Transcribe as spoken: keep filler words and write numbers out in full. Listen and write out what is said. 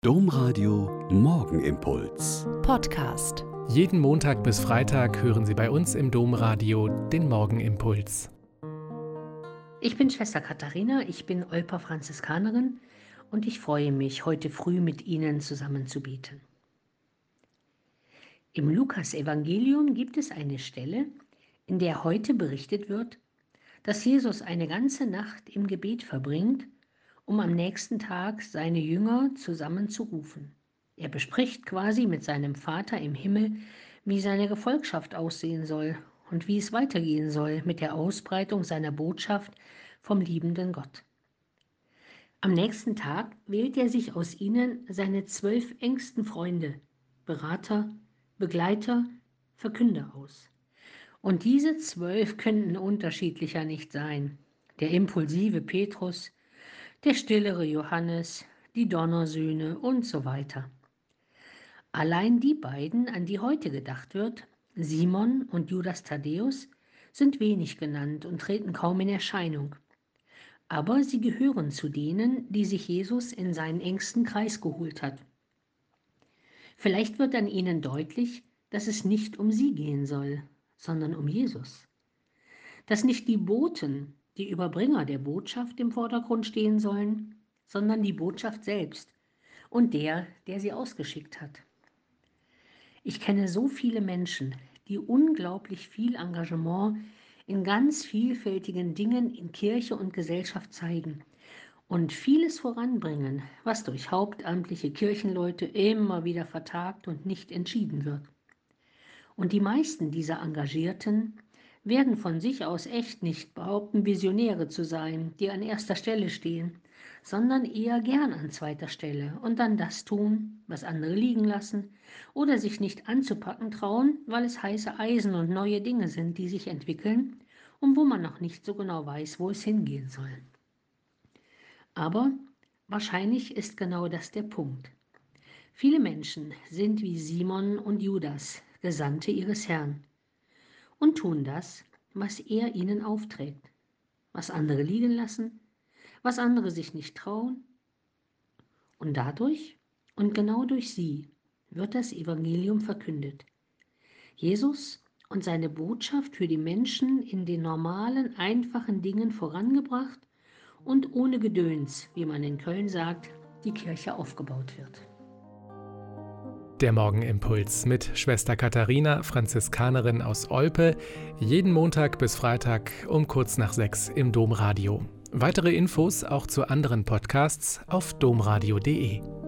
Domradio Morgenimpuls. Podcast. Jeden Montag bis Freitag hören Sie bei uns im Domradio den Morgenimpuls. Ich bin Schwester Katharina, ich bin Olper Franziskanerin und ich freue mich, heute früh mit Ihnen zusammen zu beten. Im Lukas-Evangelium gibt es eine Stelle, in der heute berichtet wird, dass Jesus eine ganze Nacht im Gebet verbringt, um am nächsten Tag seine Jünger zusammenzurufen. Er bespricht quasi mit seinem Vater im Himmel, wie seine Gefolgschaft aussehen soll und wie es weitergehen soll mit der Ausbreitung seiner Botschaft vom liebenden Gott. Am nächsten Tag wählt er sich aus ihnen seine zwölf engsten Freunde, Berater, Begleiter, Verkünder aus. Und diese zwölf könnten unterschiedlicher nicht sein. Der impulsive Petrus, der stillere Johannes, die Donnersöhne und so weiter. Allein die beiden, an die heute gedacht wird, Simon und Judas Thaddäus, sind wenig genannt und treten kaum in Erscheinung. Aber sie gehören zu denen, die sich Jesus in seinen engsten Kreis geholt hat. Vielleicht wird an ihnen deutlich, dass es nicht um sie gehen soll, sondern um Jesus. Dass nicht die Boten, die Überbringer der Botschaft im Vordergrund stehen sollen, sondern die Botschaft selbst und der, der sie ausgeschickt hat. Ich kenne so viele Menschen, die unglaublich viel Engagement in ganz vielfältigen Dingen in Kirche und Gesellschaft zeigen und vieles voranbringen, was durch hauptamtliche Kirchenleute immer wieder vertagt und nicht entschieden wird. Und die meisten dieser Engagierten werden von sich aus echt nicht behaupten, Visionäre zu sein, die an erster Stelle stehen, sondern eher gern an zweiter Stelle und dann das tun, was andere liegen lassen oder sich nicht anzupacken trauen, weil es heiße Eisen und neue Dinge sind, die sich entwickeln und wo man noch nicht so genau weiß, wo es hingehen soll. Aber wahrscheinlich ist genau das der Punkt. Viele Menschen sind wie Simon und Judas, Gesandte ihres Herrn, und tun das, was er ihnen aufträgt, was andere liegen lassen, was andere sich nicht trauen. Und dadurch und genau durch sie wird das Evangelium verkündet. Jesus und seine Botschaft für die Menschen in den normalen, einfachen Dingen vorangebracht und ohne Gedöns, wie man in Köln sagt, die Kirche aufgebaut wird. Der Morgenimpuls mit Schwester Katharina, Franziskanerin aus Olpe, jeden Montag bis Freitag um kurz nach sechs im Domradio. Weitere Infos auch zu anderen Podcasts auf domradio punkt de.